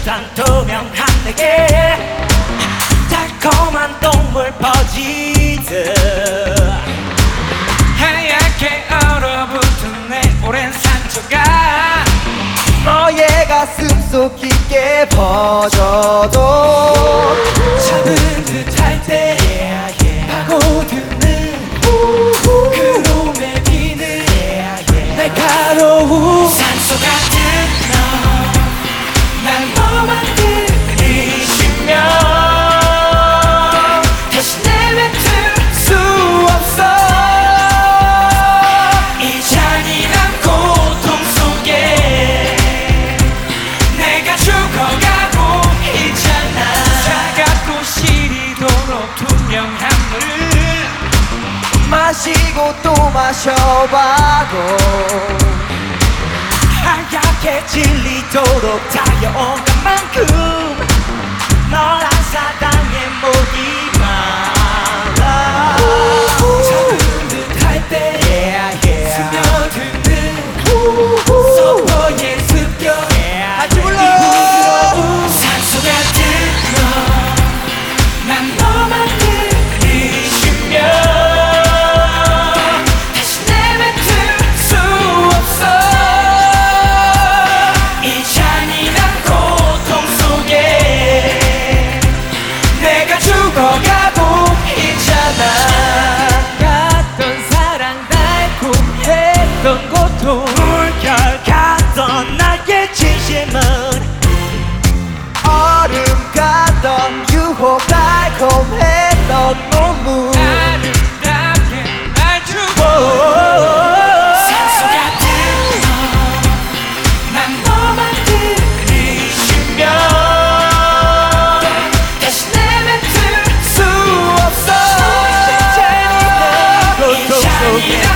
난 투명한 내게 달콤한 동물 퍼지듯 하얗게 얼어붙은 내 오랜 상처가 너의 가슴 속 깊게 퍼져도 참은 듯할 때 파고드는 그로움의 비늘 날카로운 산소 같은 너 날 너만 들이쉬면 다시 내뱉을 수 없어 이 잔인한 고통 속에 내가 죽어가고 있잖아 차갑고 시리도록 투명한 물을 마시고 또 마셔봐도 하얗게 질리도록 달려온 것만큼 너란 사랑에 목이 말라 작은 듯할 때 스며드는 서로의 습격 같이 불러 산소 같은 너 난 너만 들이쉬면 다시 내뱉을 수 없어 이 잔인한 고통 속에 내가 죽어가고 있잖아 같던 사랑 달콤했던 고통 물결 같던 나의 진심은 얼음 같던 유혹 달콤했던 눈물 아름답게 날 주고 산소 같은 너 난 너만 들이쉬면 다시 내뱉을 수 없어 이 잔인한